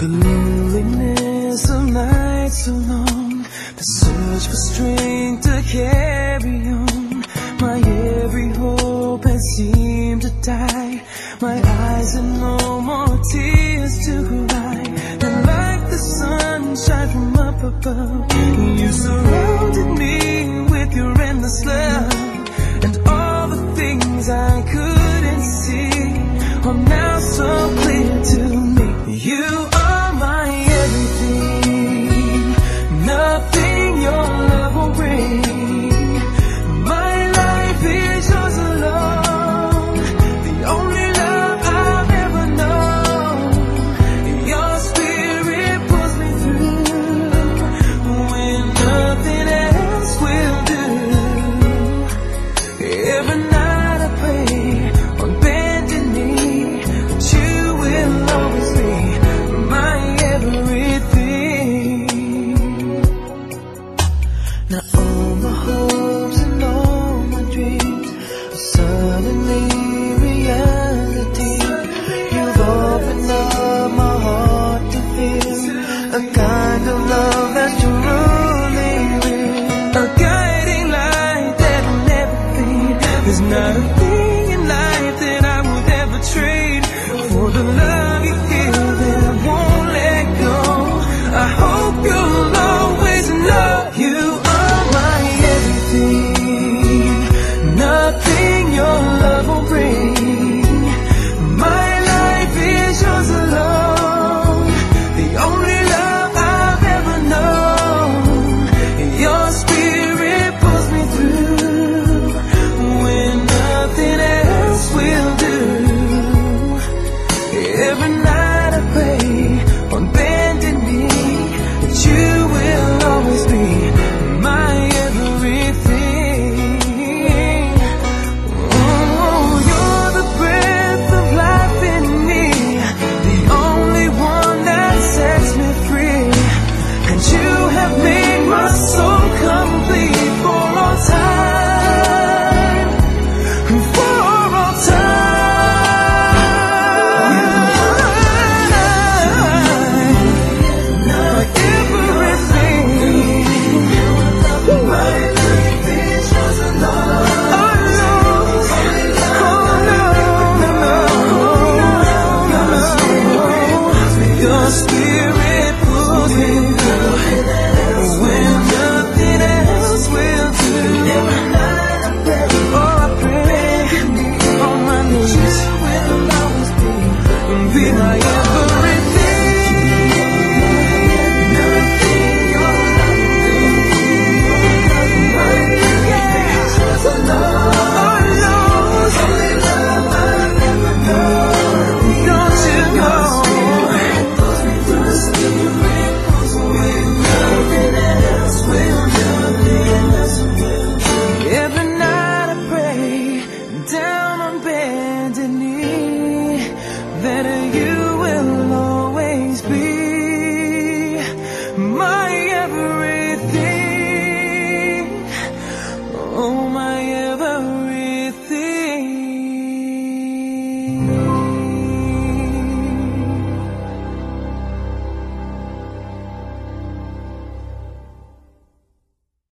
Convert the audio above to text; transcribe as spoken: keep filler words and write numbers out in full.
The loneliness of nights so long, the search for strength to carry on. My every hope has seemed to die. My eyes have no more tears to cry. And like the sunshine from up above, you surrounded me with your endless love, and all the things I could